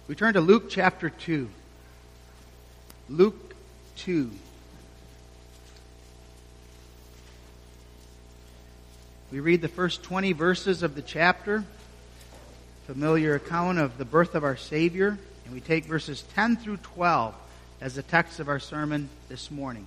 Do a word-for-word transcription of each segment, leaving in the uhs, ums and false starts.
We turn to Luke chapter two. Luke two. We read the first twenty verses of the chapter, familiar account of the birth of our Savior, and we take verses ten through twelve as the text of our sermon this morning.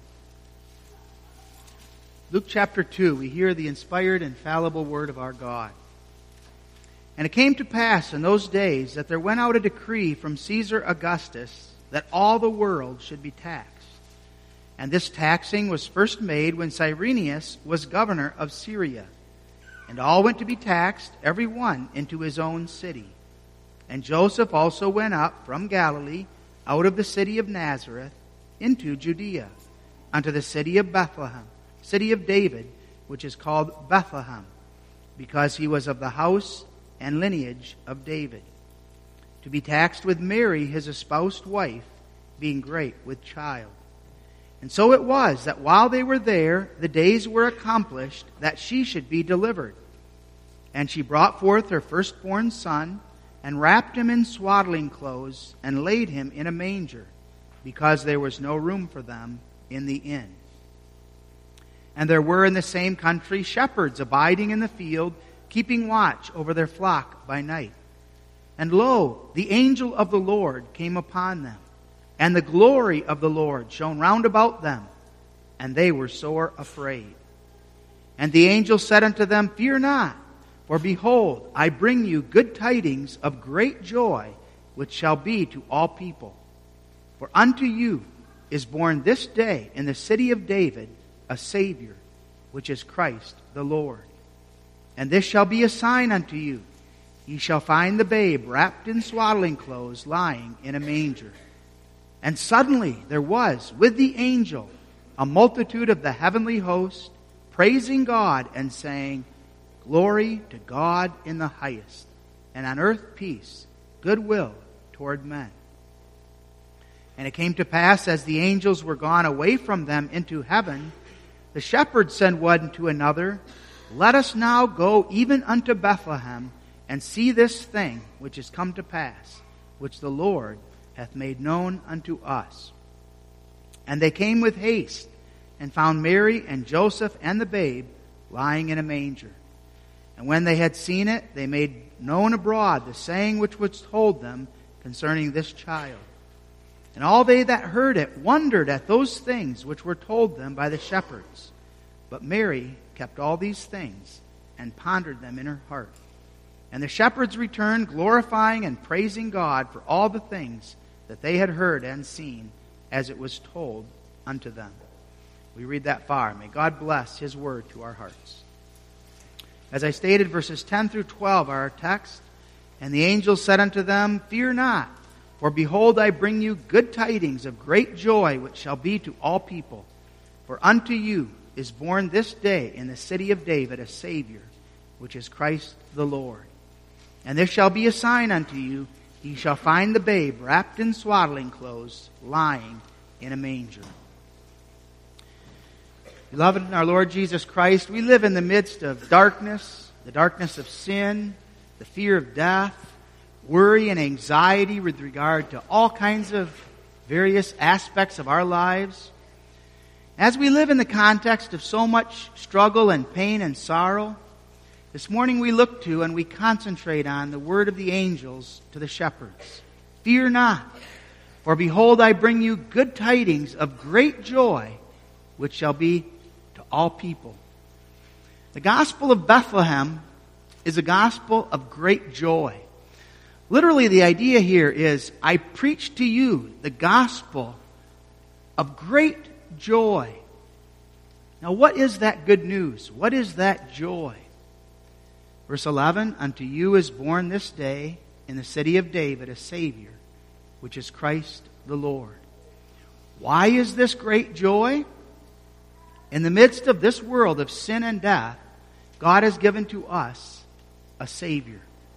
Luke chapter two, we hear the inspired, infallible word of our God. And it came to pass in those days that there went out a decree from Caesar Augustus that all the world should be taxed. And this taxing was first made when Cyrenius was governor of Syria. And all went to be taxed, every one into his own city. And Joseph also went up from Galilee, out of the city of Nazareth, into Judea, unto the city of Bethlehem, city of David, which is called Bethlehem, because he was of the house and lineage of David, to be taxed with Mary, his espoused wife, being great with child. And so it was that while they were there, the days were accomplished that she should be delivered. And she brought forth her firstborn son, and wrapped him in swaddling clothes, and laid him in a manger, because there was no room for them in the inn. And there were in the same country shepherds abiding in the field, keeping watch over their flock by night. And lo, the angel of the Lord came upon them, and the glory of the Lord shone round about them, and they were sore afraid. And the angel said unto them, Fear not, for behold, I bring you good tidings of great joy, which shall be to all people. For unto you is born this day in the city of David a Savior, which is Christ the Lord. And this shall be a sign unto you. Ye shall find the babe wrapped in swaddling clothes, lying in a manger. And suddenly there was with the angel a multitude of the heavenly host, praising God and saying, Glory to God in the highest, and on earth peace, goodwill toward men. And it came to pass, as the angels were gone away from them into heaven, the shepherds said one to another, Let us now go even unto Bethlehem, and see this thing which is come to pass, which the Lord hath made known unto us. And they came with haste, and found Mary and Joseph and the babe lying in a manger. And when they had seen it, they made known abroad the saying which was told them concerning this child. And all they that heard it wondered at those things which were told them by the shepherds. But Mary kept all these things, and pondered them in her heart. And the shepherds returned, glorifying and praising God for all the things that they had heard and seen, as it was told unto them. We read that far. May God bless His word to our hearts. As I stated, verses ten through twelve are our text. And the angel said unto them, Fear not, for behold, I bring you good tidings of great joy, which shall be to all people. For unto you is born this day in the city of David a Savior, which is Christ the Lord. And this shall be a sign unto you, ye shall find the babe wrapped in swaddling clothes, lying in a manger. Beloved in our Lord Jesus Christ, we live in the midst of darkness, the darkness of sin, the fear of death, worry and anxiety with regard to all kinds of various aspects of our lives. As we live in the context of so much struggle and pain and sorrow, this morning we look to and we concentrate on the word of the angels to the shepherds. Fear not, for behold, I bring you good tidings of great joy, which shall be to all people. The gospel of Bethlehem is a gospel of great joy. Literally, the idea here is, I preach to you the gospel of great joy. Now, what is that good news? What is that joy? Verse eleven, Unto you is born this day in the city of David a Savior, which is Christ the Lord. Why is this great joy? In the midst of this world of sin and death, God has given to us a Savior.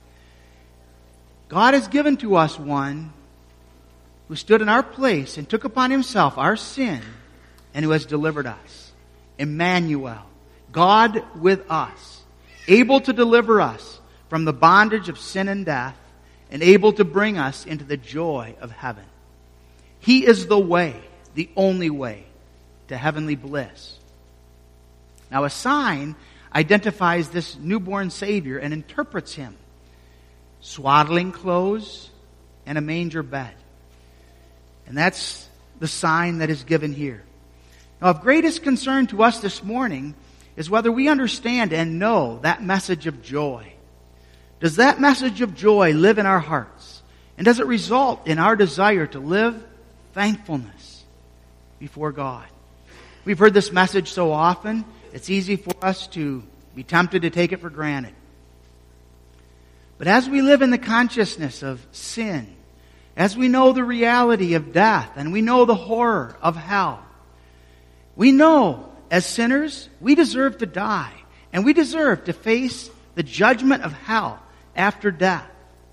God has given to us one who stood in our place and took upon Himself our sin, and who has delivered us. Emmanuel, God with us, able to deliver us from the bondage of sin and death, and able to bring us into the joy of heaven. He is the way, the only way to heavenly bliss. Now, a sign identifies this newborn Savior and interprets him. Swaddling clothes and a manger bed. And that's the sign that is given here. Now, of greatest concern to us this morning is whether we understand and know that message of joy. Does that message of joy live in our hearts? And does it result in our desire to live thankfulness before God? We've heard this message so often, it's easy for us to be tempted to take it for granted. But as we live in the consciousness of sin, as we know the reality of death, and we know the horror of hell, we know as sinners we deserve to die, and we deserve to face the judgment of hell after death.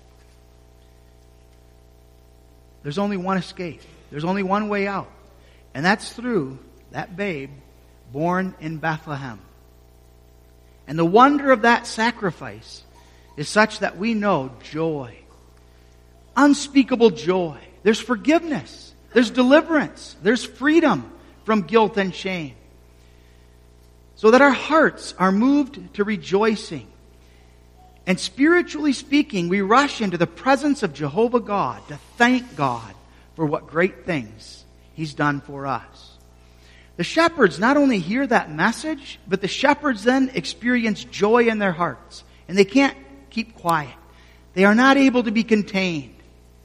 There's only one escape. There's only one way out. And that's through that babe born in Bethlehem. And the wonder of that sacrifice is such that we know joy. Unspeakable joy. There's forgiveness. There's deliverance. There's freedom from guilt and shame. So that our hearts are moved to rejoicing. And spiritually speaking, we rush into the presence of Jehovah God to thank God for what great things He's done for us. The shepherds not only hear that message, but the shepherds then experience joy in their hearts. And they can't keep quiet. They are not able to be contained.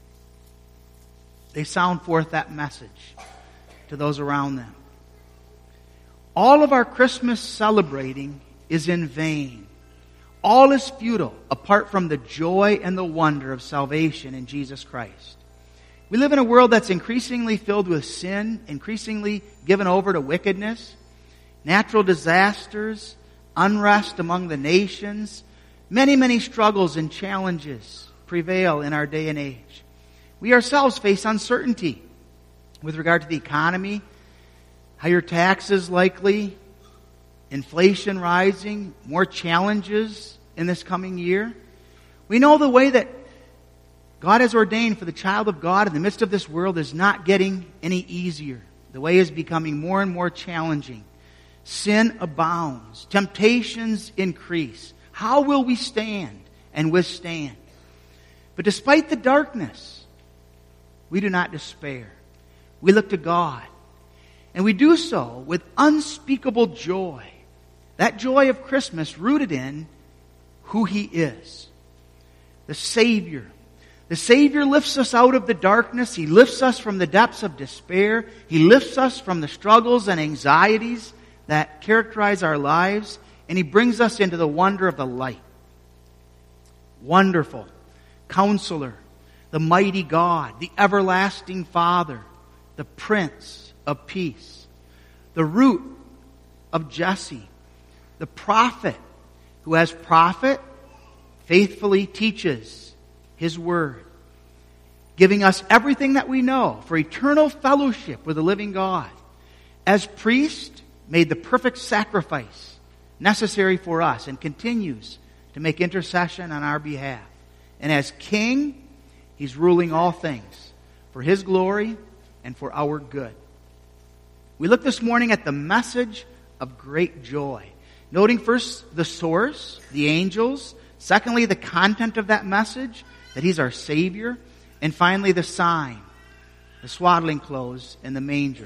They sound forth that message to those around them. All of our Christmas celebrating is in vain. All is futile apart from the joy and the wonder of salvation in Jesus Christ. We live in a world that's increasingly filled with sin, increasingly given over to wickedness, natural disasters, unrest among the nations. Many, many struggles and challenges prevail in our day and age. We ourselves face uncertainty with regard to the economy, higher taxes likely, inflation rising, more challenges in this coming year. We know the way that God has ordained for the child of God in the midst of this world is not getting any easier. The way is becoming more and more challenging. Sin abounds. Temptations increase. How will we stand and withstand? But despite the darkness, we do not despair. We look to God. And we do so with unspeakable joy. That joy of Christmas rooted in who He is. The Savior. The Savior lifts us out of the darkness. He lifts us from the depths of despair. He lifts us from the struggles and anxieties that characterize our lives. And He brings us into the wonder of the light. Wonderful Counselor, the mighty God, the everlasting Father, the Prince of Peace, the root of Jesse, the prophet who as prophet faithfully teaches His Word, giving us everything that we know for eternal fellowship with the living God. As priest, made the perfect sacrifice necessary for us and continues to make intercession on our behalf. And as King, He's ruling all things for His glory and for our good. We look this morning at the message of great joy, noting first the source, the angels, secondly the content of that message, that He's our Savior, and finally the sign, the swaddling clothes and the manger.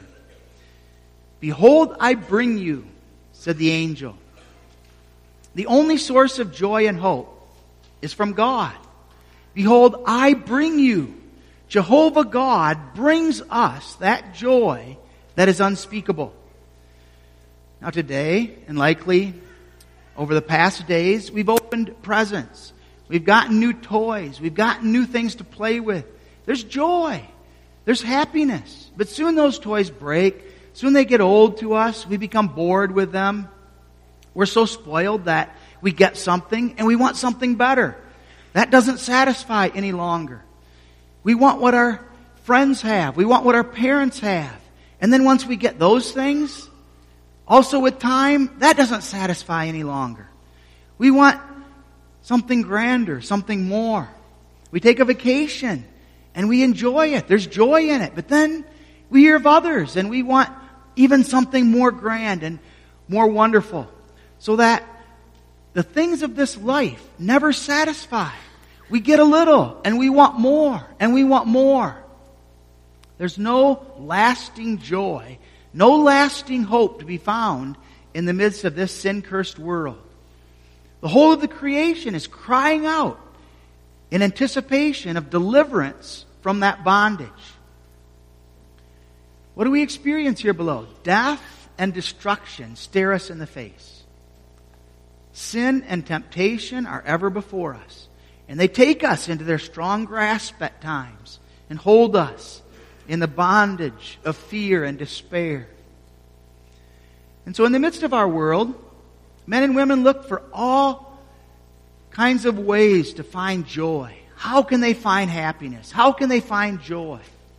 Behold, I bring you, said the angel. The only source of joy and hope is from God. Behold, I bring you. Jehovah God brings us that joy that is unspeakable. Now today, and likely over the past days, we've opened presents. We've gotten new toys. We've gotten new things to play with. There's joy. There's happiness. But soon those toys break. Soon they get old to us. We become bored with them. We're so spoiled that we get something and we want something better. That doesn't satisfy any longer. We want what our friends have. We want what our parents have. And then once we get those things, also with time, that doesn't satisfy any longer. We want something grander, something more. We take a vacation and we enjoy it. There's joy in it. But then we hear of others and we want even something more grand and more wonderful. So that the things of this life never satisfy. We get a little and we want more and we want more. There's no lasting joy, no lasting hope to be found in the midst of this sin-cursed world. The whole of the creation is crying out in anticipation of deliverance from that bondage. What do we experience here below? Death and destruction stare us in the face. Sin and temptation are ever before us, and they take us into their strong grasp at times and hold us in the bondage of fear and despair. And so in the midst of our world, men and women look for all kinds of ways to find joy. How can they find happiness? How can they find joy?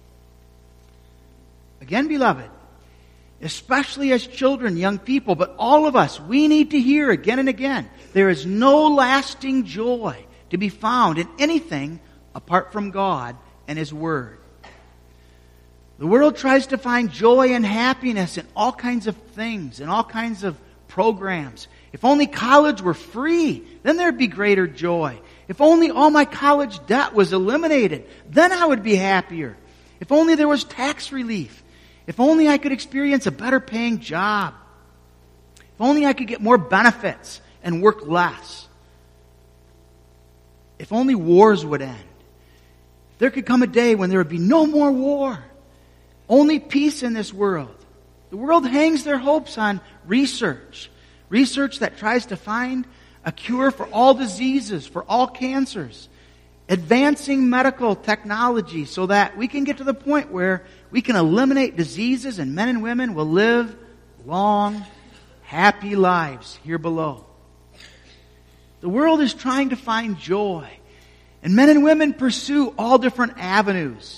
Again, beloved, especially as children, young people, but all of us, we need to hear again and again, there is no lasting joy to be found in anything apart from God and His Word. The world tries to find joy and happiness in all kinds of things, in all kinds of programs. If only college were free, then there'd be greater joy. If only all my college debt was eliminated, then I would be happier. If only there was tax relief. If only I could experience a better paying job. If only I could get more benefits and work less. If only wars would end. There could come a day when there would be no more war. Only peace in this world. The world hangs their hopes on research. Research that tries to find a cure for all diseases, for all cancers. Advancing medical technology so that we can get to the point where we can eliminate diseases and men and women will live long, happy lives here below. The world is trying to find joy, and men and women pursue all different avenues.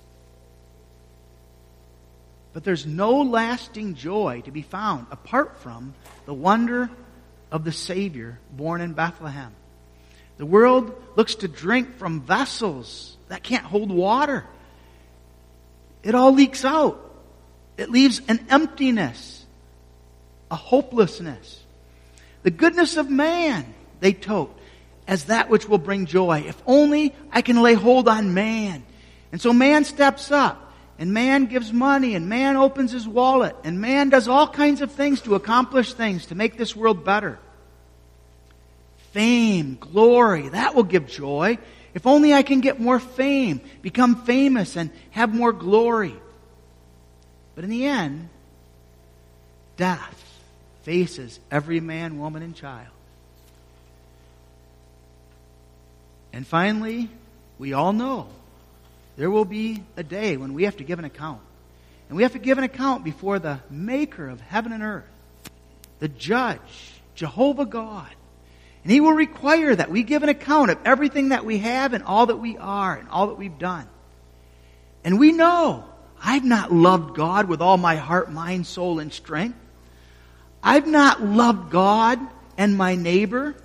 But there's no lasting joy to be found apart from the wonder of the Savior born in Bethlehem. The world looks to drink from vessels that can't hold water. It all leaks out. It leaves an emptiness, a hopelessness. The goodness of man, they tote, as that which will bring joy. If only I can lay hold on man. And so man steps up. And man gives money, and man opens his wallet, and man does all kinds of things to accomplish things, to make this world better. Fame, glory, that will give joy. If only I can get more fame, become famous, and have more glory. But in the end, death faces every man, woman, and child. And finally, we all know there will be a day when we have to give an account. And we have to give an account before the Maker of heaven and earth, the Judge, Jehovah God. And He will require that we give an account of everything that we have and all that we are and all that we've done. And we know I've not loved God with all my heart, mind, soul, and strength. I've not loved God and my neighbor.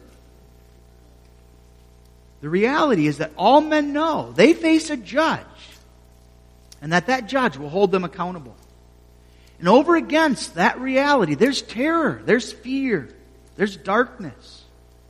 The reality is that all men know they face a judge, and that that judge will hold them accountable. And over against that reality, there's terror, there's fear, there's darkness.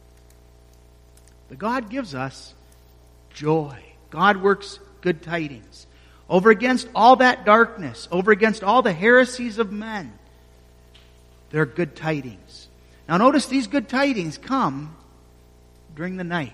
But God gives us joy. God works good tidings. Over against all that darkness, over against all the heresies of men, there are good tidings. Now notice these good tidings come during the night.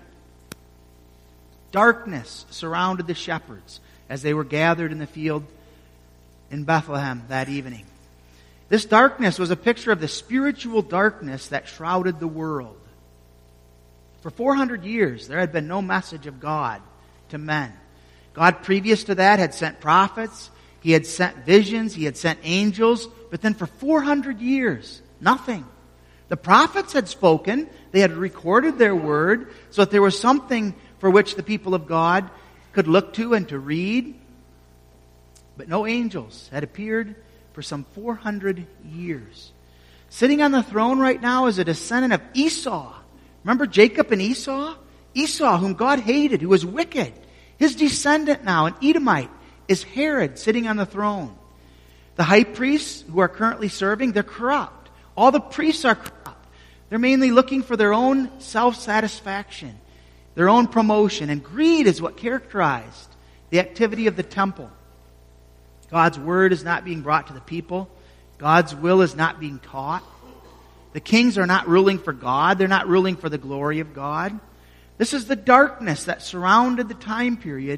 Darkness surrounded the shepherds as they were gathered in the field in Bethlehem that evening. This darkness was a picture of the spiritual darkness that shrouded the world. For four hundred years, there had been no message of God to men. God, previous to that, had sent prophets. He had sent visions. He had sent angels. But then for four hundred years, nothing. The prophets had spoken. They had recorded their word so that there was something for which the people of God could look to and to read. But no angels had appeared for some four hundred years. Sitting on the throne right now is a descendant of Esau. Remember Jacob and Esau? Esau, whom God hated, who was wicked. His descendant now, an Edomite, is Herod sitting on the throne. The high priests who are currently serving, they're corrupt. All the priests are corrupt. They're mainly looking for their own self-satisfaction, their own promotion, and greed is what characterized the activity of the temple. God's word is not being brought to the people. God's will is not being taught. The kings are not ruling for God. They're not ruling for the glory of God. This is the darkness that surrounded the time period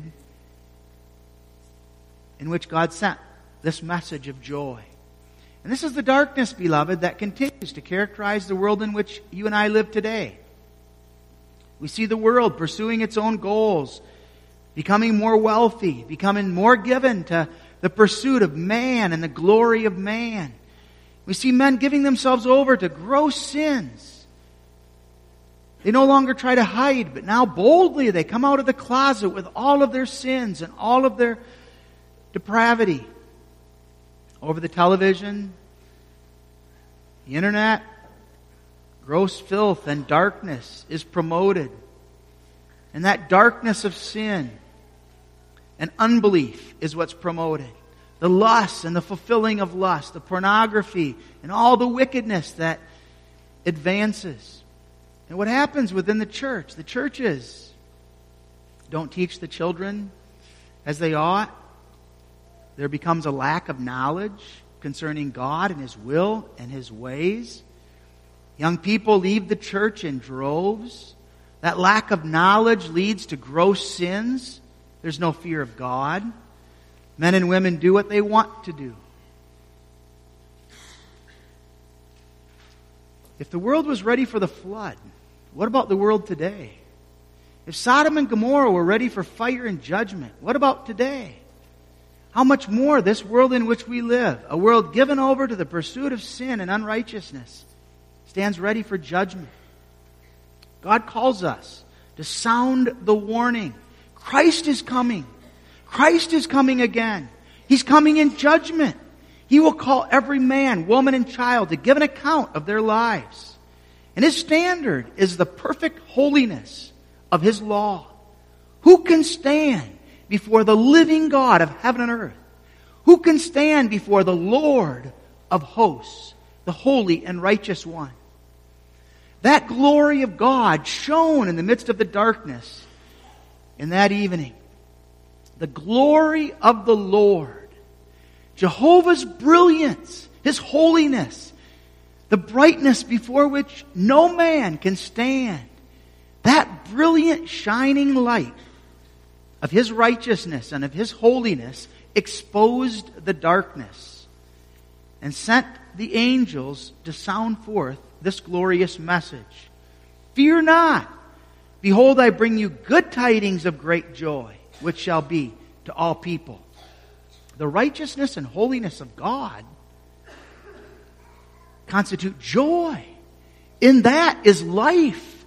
in which God sent this message of joy. And this is the darkness, beloved, that continues to characterize the world in which you and I live today. We see the world pursuing its own goals, becoming more wealthy, becoming more given to the pursuit of man and the glory of man. We see men giving themselves over to gross sins. They no longer try to hide, but now boldly they come out of the closet with all of their sins and all of their depravity. Over the television, the internet, gross filth and darkness is promoted. And that darkness of sin and unbelief is what's promoted. The lust and the fulfilling of lust, the pornography and all the wickedness that advances. And what happens within the church? The churches don't teach the children as they ought. There becomes a lack of knowledge concerning God and His will and His ways. Young people leave the church in droves. That lack of knowledge leads to gross sins. There's no fear of God. Men and women do what they want to do. If the world was ready for the flood, what about the world today? If Sodom and Gomorrah were ready for fire and judgment, what about today? How much more this world in which we live, a world given over to the pursuit of sin and unrighteousness, stands ready for judgment. God calls us to sound the warning. Christ is coming. Christ is coming again. He's coming in judgment. He will call every man, woman, and child to give an account of their lives. And His standard is the perfect holiness of His law. Who can stand before the living God of heaven and earth? Who can stand before the Lord of hosts, the holy and righteous one? That glory of God shone in the midst of the darkness in that evening. The glory of the Lord, Jehovah's brilliance, His holiness, the brightness before which no man can stand. That brilliant shining light of His righteousness and of His holiness exposed the darkness and sent the angels to sound forth this glorious message. Fear not. Behold, I bring you good tidings of great joy, which shall be to all people. The righteousness and holiness of God constitute joy. In that is life.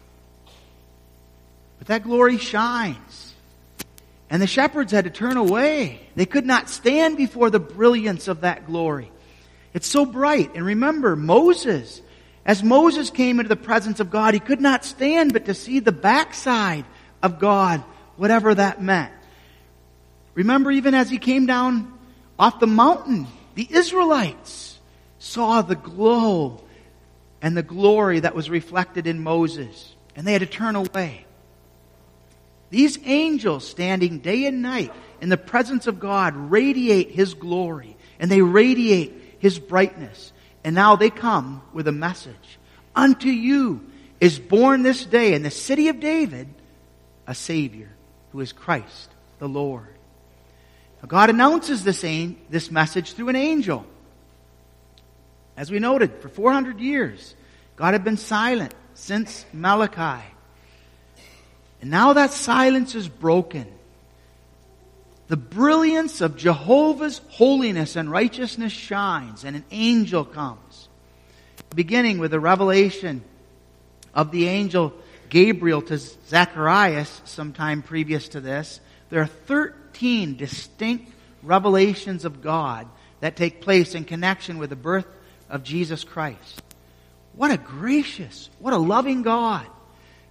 But that glory shines. And the shepherds had to turn away. They could not stand before the brilliance of that glory. It's so bright. And remember, Moses, as Moses came into the presence of God, he could not stand but to see the backside of God, whatever that meant. Remember, even as he came down off the mountain, the Israelites saw the glow and the glory that was reflected in Moses, and they had to turn away. These angels standing day and night in the presence of God radiate His glory, and they radiate His brightness. And now they come with a message. Unto you is born this day in the city of David a Savior, who is Christ the Lord. Now God announces this, this message through an angel. As we noted, for four hundred years, God had been silent since Malachi. And now that silence is broken. The brilliance of Jehovah's holiness and righteousness shines, and an angel comes. Beginning with the revelation of the angel Gabriel to Zacharias sometime previous to this, there are thirteen distinct revelations of God that take place in connection with the birth of Jesus Christ. What a gracious, what a loving God, to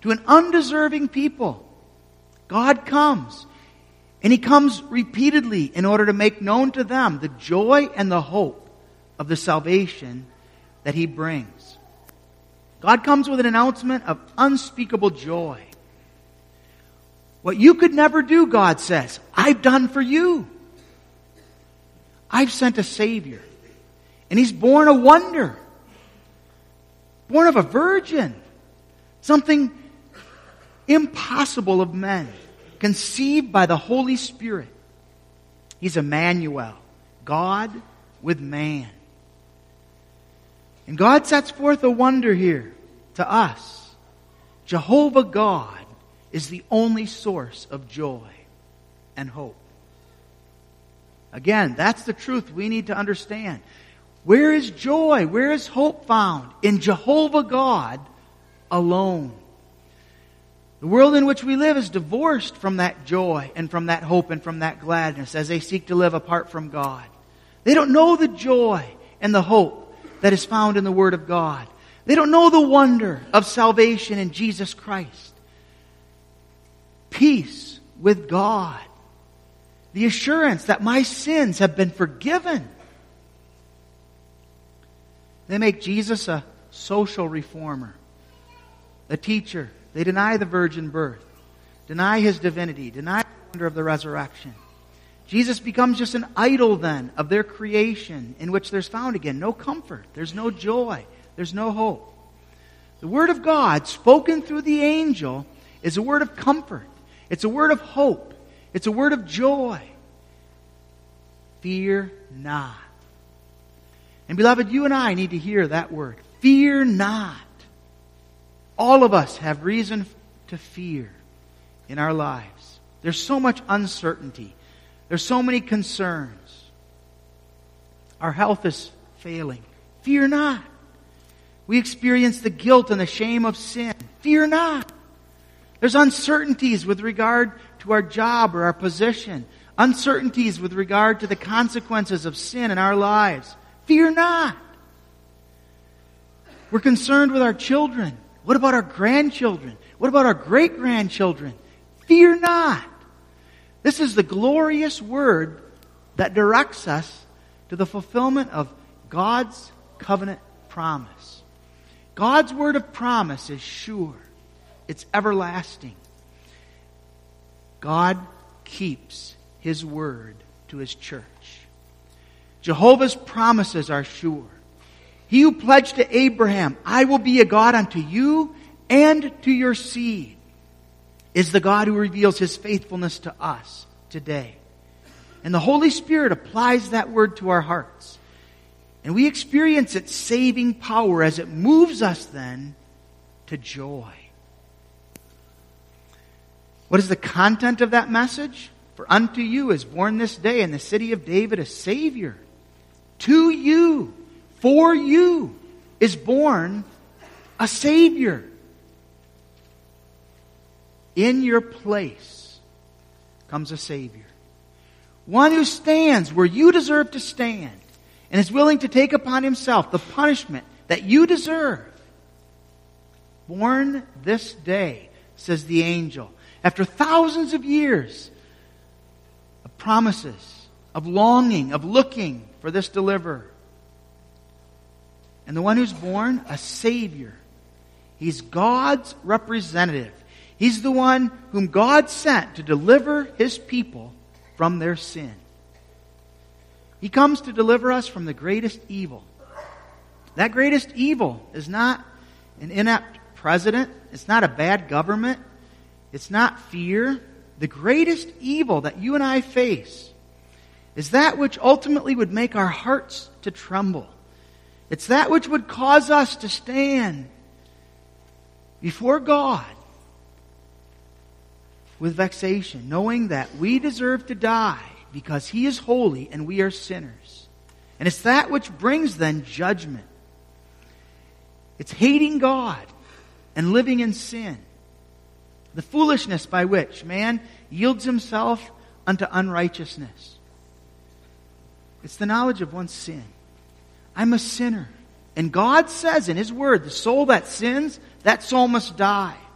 to an undeserving people. God comes, and He comes repeatedly in order to make known to them the joy and the hope of the salvation that He brings. God comes with an announcement of unspeakable joy. What you could never do, God says, I've done for you. I've sent a Savior, and He's born a wonder, born of a virgin, something impossible of men, conceived by the Holy Spirit. He's Emmanuel, God with man. And God sets forth a wonder here to us. Jehovah God is the only source of joy and hope. Again, that's the truth we need to understand. Where is joy? Where is hope found? In Jehovah God alone. The world in which we live is divorced from that joy and from that hope and from that gladness as they seek to live apart from God. They don't know the joy and the hope that is found in the Word of God. They don't know the wonder of salvation in Jesus Christ. Peace with God. The assurance that my sins have been forgiven. They make Jesus a social reformer, a teacher. They deny the virgin birth, deny His divinity, deny the wonder of the resurrection. Jesus becomes just an idol then of their creation in which there's found again no comfort, there's no joy, there's no hope. The Word of God spoken through the angel is a word of comfort. It's a word of hope. It's a word of joy. Fear not. And beloved, you and I need to hear that word. Fear not. All of us have reason to fear in our lives. There's so much uncertainty. There's so many concerns. Our health is failing. Fear not. We experience the guilt and the shame of sin. Fear not. There's uncertainties with regard to our job or our position. Uncertainties with regard to the consequences of sin in our lives. Fear not. We're concerned with our children. What about our grandchildren? What about our great-grandchildren? Fear not. This is the glorious word that directs us to the fulfillment of God's covenant promise. God's word of promise is sure. It's everlasting. God keeps His word to His church. Jehovah's promises are sure. He who pledged to Abraham, I will be a God unto you and to your seed, is the God who reveals His faithfulness to us today. And the Holy Spirit applies that word to our hearts. And we experience its saving power as it moves us then to joy. What is the content of that message? For unto you is born this day in the city of David a Savior. To you, for you, is born a Savior. In your place comes a Savior. One who stands where you deserve to stand and is willing to take upon Himself the punishment that you deserve. Born this day, says the angel, after thousands of years of promises, of longing, of looking for this deliverer. And the one who's born, a Savior. He's God's representative. He's the one whom God sent to deliver His people from their sin. He comes to deliver us from the greatest evil. That greatest evil is not an inept president. It's not a bad government. It's not fear. The greatest evil that you and I face is that which ultimately would make our hearts to tremble. It's that which would cause us to stand before God with vexation, knowing that we deserve to die because He is holy and we are sinners. And it's that which brings then judgment. It's hating God and living in sin. The foolishness by which man yields himself unto unrighteousness. It's the knowledge of one's sin. I'm a sinner. And God says in His Word, the soul that sins, that soul must die.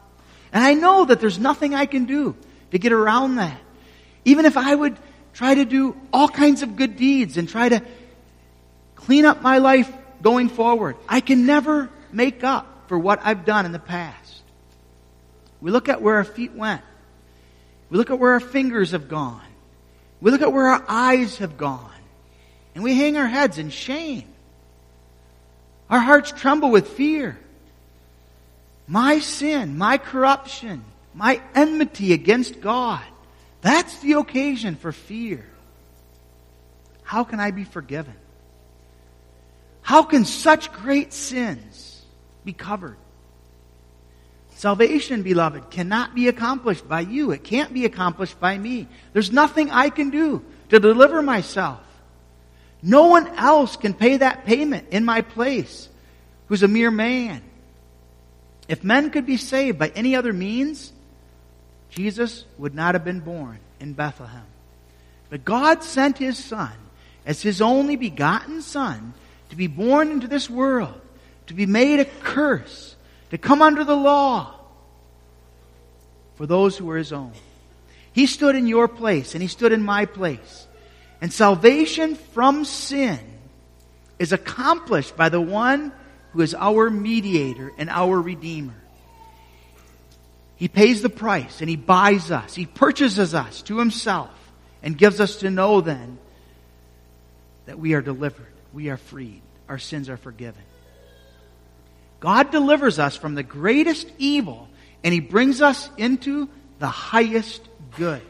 And I know that there's nothing I can do to get around that. Even if I would try to do all kinds of good deeds and try to clean up my life going forward, I can never make up for what I've done in the past. We look at where our feet went. We look at where our fingers have gone. We look at where our eyes have gone. And we hang our heads in shame. Our hearts tremble with fear. My sin, my corruption, my enmity against God, that's the occasion for fear. How can I be forgiven? How can such great sins be covered? Salvation, beloved, cannot be accomplished by you. It can't be accomplished by me. There's nothing I can do to deliver myself. No one else can pay that payment in my place, who's a mere man. If men could be saved by any other means, Jesus would not have been born in Bethlehem. But God sent His Son as His only begotten Son to be born into this world, to be made a curse, to come under the law for those who were His own. He stood in your place and He stood in my place. And salvation from sin is accomplished by the one who is our mediator and our Redeemer. He pays the price and He buys us. He purchases us to Himself and gives us to know then that we are delivered. We are freed. Our sins are forgiven. God delivers us from the greatest evil and He brings us into the highest good.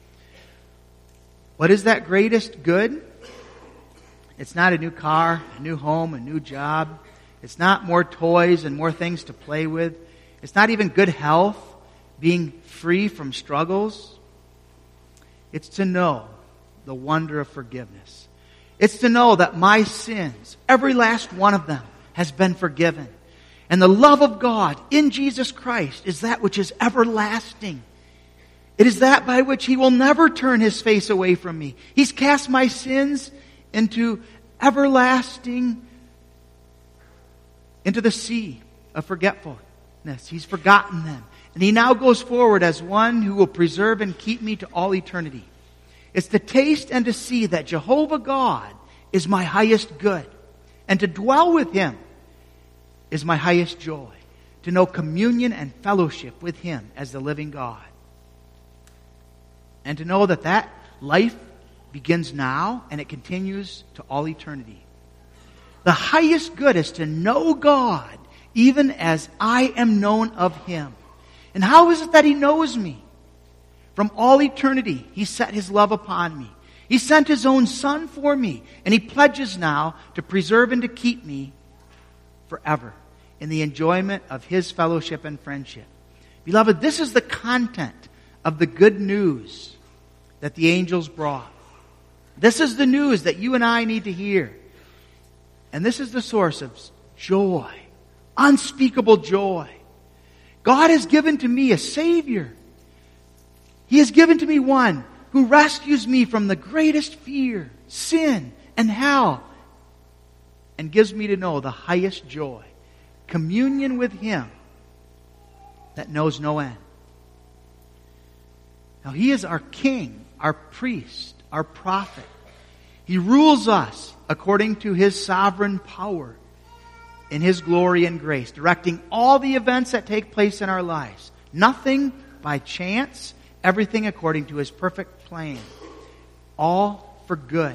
What is that greatest good? It's not a new car, a new home, a new job. It's not more toys and more things to play with. It's not even good health, being free from struggles. It's to know the wonder of forgiveness. It's to know that my sins, every last one of them, has been forgiven. And the love of God in Jesus Christ is that which is everlasting. It is that by which He will never turn His face away from me. He's cast my sins into everlasting, into the sea of forgetfulness. He's forgotten them. And He now goes forward as one who will preserve and keep me to all eternity. It's to taste and to see that Jehovah God is my highest good. And to dwell with Him is my highest joy. To know communion and fellowship with Him as the living God. And to know that that life begins now and it continues to all eternity. The highest good is to know God even as I am known of Him. And how is it that He knows me? From all eternity, He set His love upon me. He sent His own Son for me. And He pledges now to preserve and to keep me forever in the enjoyment of His fellowship and friendship. Beloved, this is the content of the good news that the angels brought. This is the news that you and I need to hear. And this is the source of joy, unspeakable joy. God has given to me a Savior. He has given to me one who rescues me from the greatest fear, sin, and hell, and gives me to know the highest joy, communion with Him that knows no end. Now He is our King, our priest, our prophet. He rules us according to His sovereign power in His glory and grace, directing all the events that take place in our lives. Nothing by chance, everything according to His perfect plan. All for good.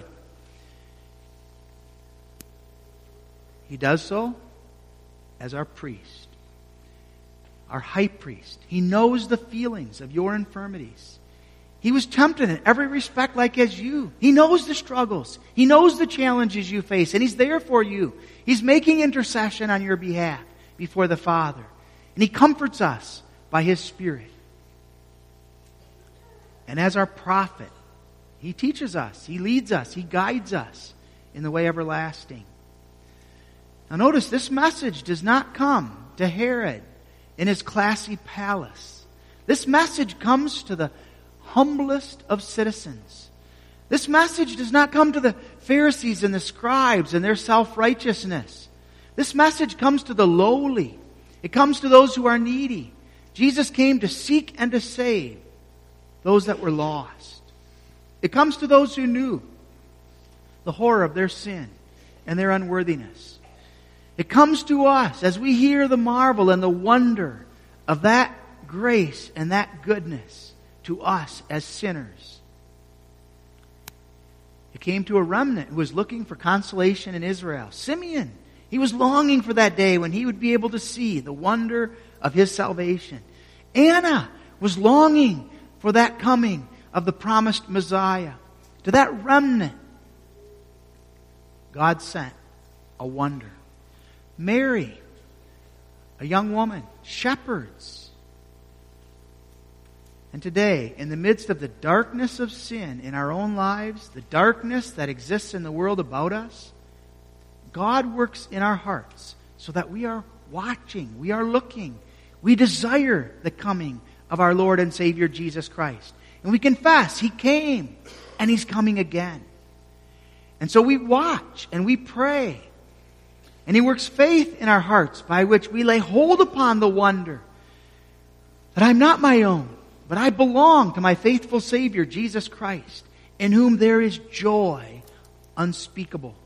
He does so as our priest, our high priest. He knows the feelings of your infirmities. He was tempted in every respect like as you. He knows the struggles. He knows the challenges you face, and He's there for you. He's making intercession on your behalf before the Father. And He comforts us by His Spirit. And as our prophet, He teaches us, He leads us, He guides us in the way everlasting. Now notice, this message does not come to Herod in his classy palace. This message comes to the humblest of citizens. This message does not come to the Pharisees and the scribes and their self-righteousness. This message comes to the lowly. It comes to those who are needy. Jesus came to seek and to save those that were lost. It comes to those who knew the horror of their sin and their unworthiness. It comes to us as we hear the marvel and the wonder of that grace and that goodness to us as sinners. It came to a remnant who was looking for consolation in Israel. Simeon, he was longing for that day when he would be able to see the wonder of his salvation. Anna was longing for that coming of the promised Messiah. To that remnant, God sent a wonder. Mary, a young woman, shepherds. And today, in the midst of the darkness of sin in our own lives, the darkness that exists in the world about us, God works in our hearts so that we are watching, we are looking, we desire the coming of our Lord and Savior Jesus Christ. And we confess, He came and He's coming again. And so we watch and we pray. And He works faith in our hearts by which we lay hold upon the wonder that I'm not my own, but I belong to my faithful Savior, Jesus Christ, in whom there is joy unspeakable.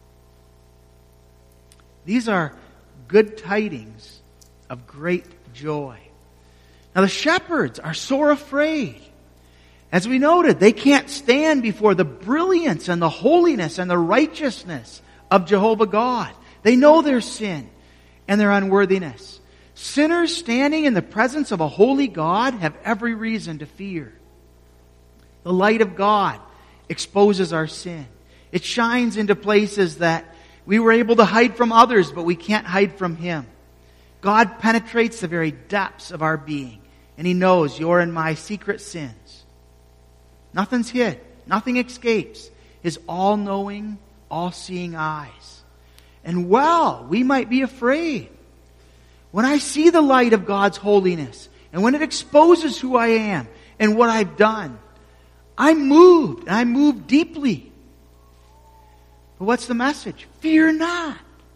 These are good tidings of great joy. Now the shepherds are sore afraid. As we noted, they can't stand before the brilliance and the holiness and the righteousness of Jehovah God. They know their sin and their unworthiness. Sinners standing in the presence of a holy God have every reason to fear. The light of God exposes our sin. It shines into places that we were able to hide from others, but we can't hide from Him. God penetrates the very depths of our being, and He knows your and my secret sins. Nothing's hid. Nothing escapes His all-knowing, all-seeing eyes. And well, we might be afraid. When I see the light of God's holiness, and when it exposes who I am and what I've done, I'm moved, and I'm moved deeply. But what's the message? Fear not.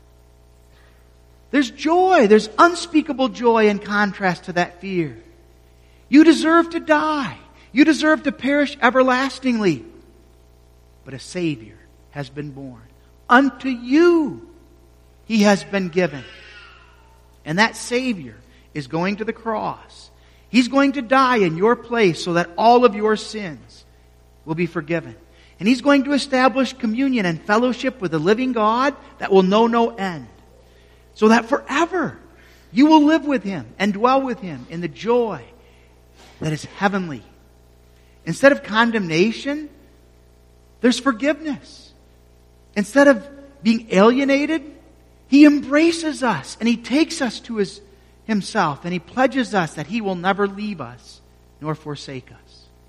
There's joy. There's unspeakable joy in contrast to that fear. You deserve to die. You deserve to perish everlastingly. But a Savior has been born. Unto you He has been given. And that Savior is going to the cross. He's going to die in your place so that all of your sins will be forgiven. And He's going to establish communion and fellowship with the living God that will know no end. So that forever you will live with Him and dwell with Him in the joy that is heavenly. Instead of condemnation, there's forgiveness. Instead of being alienated, He embraces us and He takes us to His, Himself, and He pledges us that He will never leave us nor forsake us.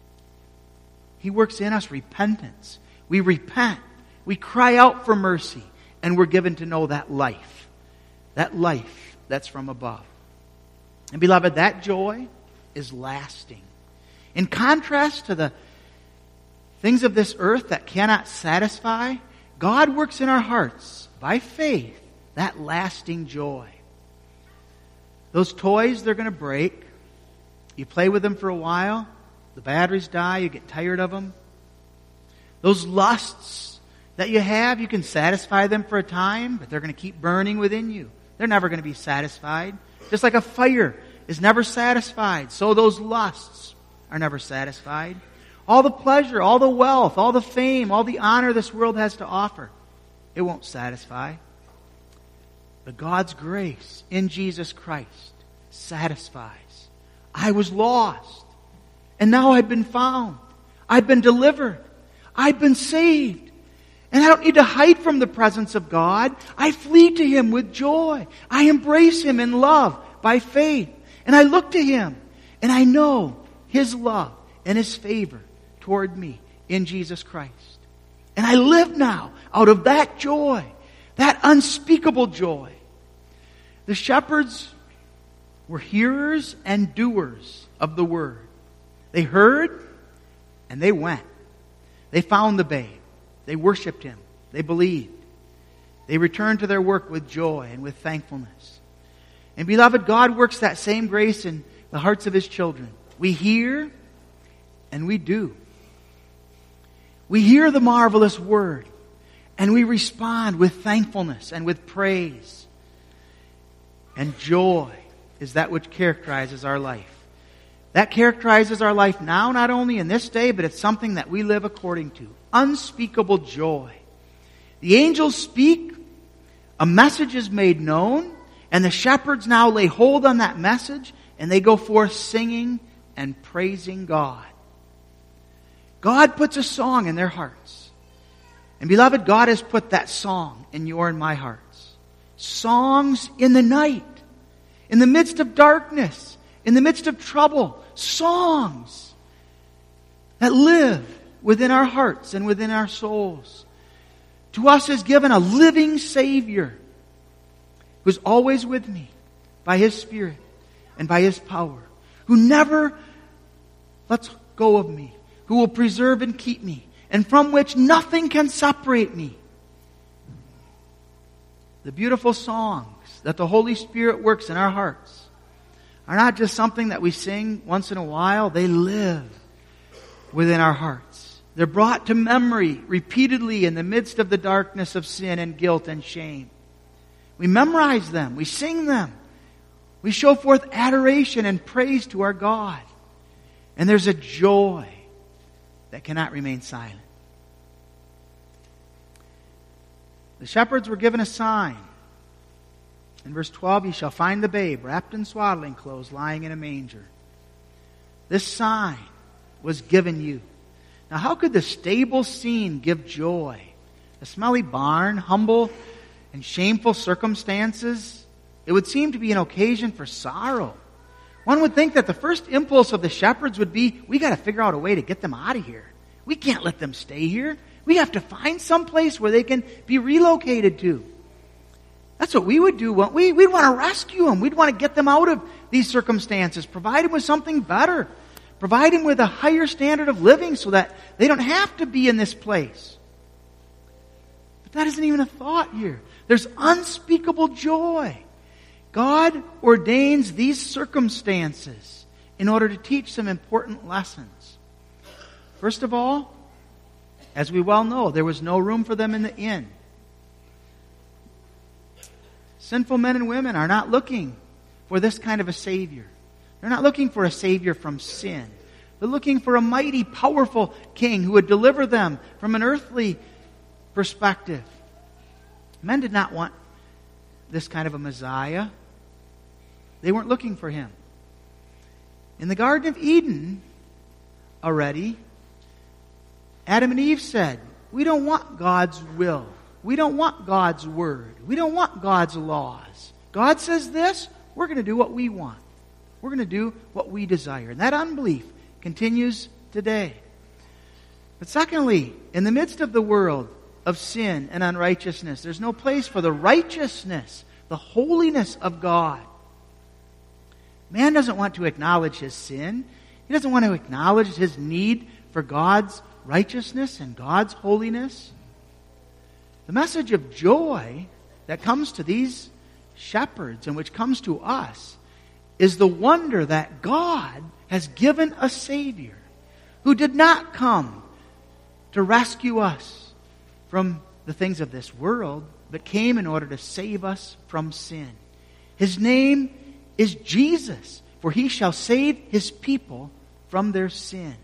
He works in us repentance. We repent. We cry out for mercy, and we're given to know that life. That life that's from above. And beloved, that joy is lasting. In contrast to the things of this earth that cannot satisfy, God works in our hearts by faith that lasting joy. Those toys, they're going to break. You play with them for a while. The batteries die. You get tired of them. Those lusts that you have, you can satisfy them for a time, but they're going to keep burning within you. They're never going to be satisfied. Just like a fire is never satisfied, so those lusts are never satisfied. All the pleasure, all the wealth, all the fame, all the honor this world has to offer, it won't satisfy. But God's grace in Jesus Christ satisfies. I was lost, and now I've been found. I've been delivered. I've been saved. And I don't need to hide from the presence of God. I flee to Him with joy. I embrace Him in love by faith. And I look to Him, and I know His love and His favor toward me in Jesus Christ. And I live now out of that joy, that unspeakable joy. The shepherds were hearers and doers of the word. They heard and they went. They found the babe. They worshiped Him. They believed. They returned to their work with joy and with thankfulness. And beloved, God works that same grace in the hearts of His children. We hear and we do. We hear the marvelous word and we respond with thankfulness and with praise. And joy is that which characterizes our life. That characterizes our life now, not only in this day, but it's something that we live according to. Unspeakable joy. The angels speak, a message is made known, and the shepherds now lay hold on that message, and they go forth singing and praising God. God puts a song in their hearts. And beloved, God has put that song in your and my hearts. Songs in the night, in the midst of darkness, in the midst of trouble. Songs that live within our hearts and within our souls. To us is given a living Savior who is always with me by His Spirit and by His power, who never lets go of me, who will preserve and keep me, and from which nothing can separate me. The beautiful songs that the Holy Spirit works in our hearts are not just something that we sing once in a while. They live within our hearts. They're brought to memory repeatedly in the midst of the darkness of sin and guilt and shame. We memorize them. We sing them. We show forth adoration and praise to our God. And there's a joy that cannot remain silent. The shepherds were given a sign. In verse twelve, "Ye shall find the babe wrapped in swaddling clothes, lying in a manger." This sign was given you. Now, how could the stable scene give joy? A smelly barn, humble and shameful circumstances. It would seem to be an occasion for sorrow. One would think that the first impulse of the shepherds would be, we got to figure out a way to get them out of here. We can't let them stay here. We have to find some place where they can be relocated to. That's what we would do, wouldn't we? We'd want to rescue them. We'd want to get them out of these circumstances, provide them with something better, provide them with a higher standard of living so that they don't have to be in this place. But that isn't even a thought here. There's unspeakable joy. God ordains these circumstances in order to teach some important lessons. First of all, as we well know, there was no room for them in the inn. Sinful men and women are not looking for this kind of a Savior. They're not looking for a Savior from sin. They're looking for a mighty, powerful King who would deliver them from an earthly perspective. Men did not want this kind of a Messiah. They weren't looking for Him. In the Garden of Eden, already, Adam and Eve said, we don't want God's will. We don't want God's word. We don't want God's laws. God says this, we're going to do what we want. We're going to do what we desire. And that unbelief continues today. But secondly, in the midst of the world of sin and unrighteousness, there's no place for the righteousness, the holiness of God. Man doesn't want to acknowledge his sin. He doesn't want to acknowledge his need for God's righteousness and God's holiness. The message of joy that comes to these shepherds and which comes to us is the wonder that God has given a Savior who did not come to rescue us from the things of this world, but came in order to save us from sin. His name is Jesus, for He shall save His people from their sin.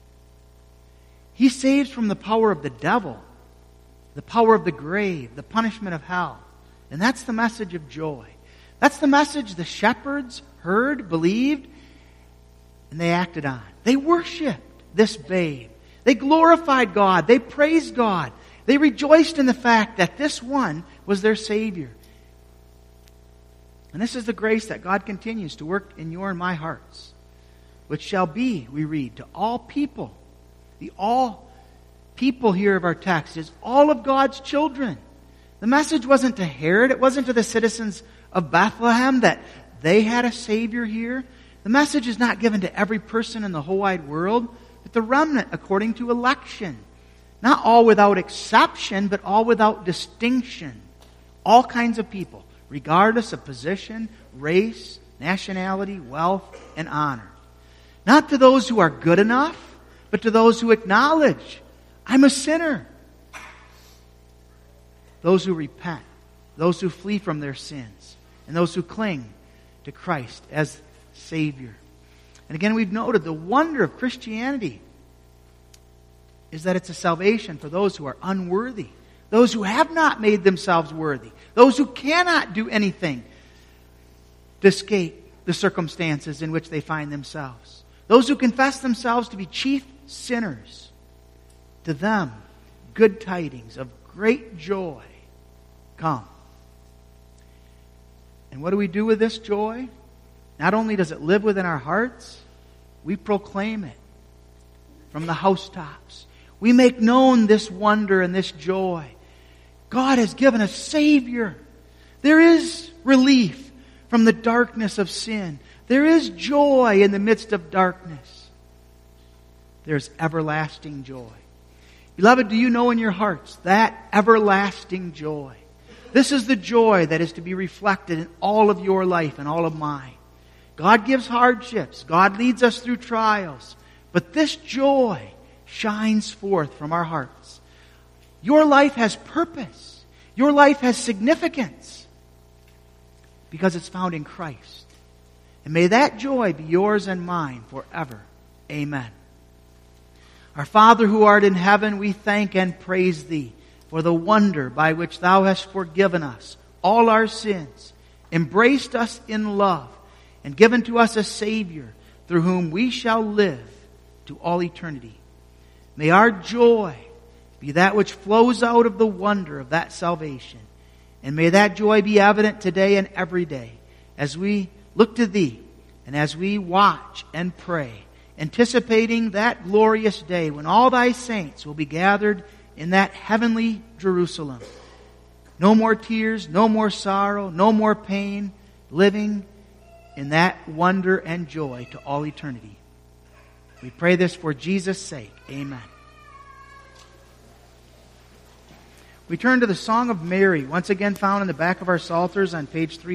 He saves from the power of the devil, the power of the grave, the punishment of hell. And that's the message of joy. That's the message the shepherds heard, believed, and they acted on. They worshiped this babe. They glorified God. They praised God. They rejoiced in the fact that this one was their Savior. And this is the grace that God continues to work in your and my hearts, which shall be, we read, to all people. The all people here of our text is all of God's children. The message wasn't to Herod. It wasn't to the citizens of Bethlehem that they had a Savior here. The message is not given to every person in the whole wide world, but the remnant according to election. Not all without exception, but all without distinction. All kinds of people, regardless of position, race, nationality, wealth, and honor. Not to those who are good enough, but to those who acknowledge, I'm a sinner. Those who repent, those who flee from their sins, and those who cling to Christ as Savior. And again, we've noted the wonder of Christianity is that it's a salvation for those who are unworthy, those who have not made themselves worthy, those who cannot do anything to escape the circumstances in which they find themselves, those who confess themselves to be chief sinners. To them, good tidings of great joy come. And what do we do with this joy? Not only does it live within our hearts, we proclaim it from the housetops. We make known this wonder and this joy. God has given a Savior. There is relief from the darkness of sin. There is joy in the midst of darkness. There's everlasting joy. Beloved, do you know in your hearts that everlasting joy? This is the joy that is to be reflected in all of your life and all of mine. God gives hardships. God leads us through trials. But this joy shines forth from our hearts. Your life has purpose. Your life has significance because it's found in Christ. And may that joy be yours and mine forever. Amen. Our Father who art in heaven, we thank and praise Thee for the wonder by which Thou hast forgiven us all our sins, embraced us in love, and given to us a Savior through whom we shall live to all eternity. May our joy be that which flows out of the wonder of that salvation. And may that joy be evident today and every day as we look to Thee and as we watch and pray, anticipating that glorious day when all Thy saints will be gathered in that heavenly Jerusalem. No more tears, no more sorrow, no more pain, living in that wonder and joy to all eternity. We pray this for Jesus' sake. Amen. We turn to the Song of Mary, once again found in the back of our Psalters on page three.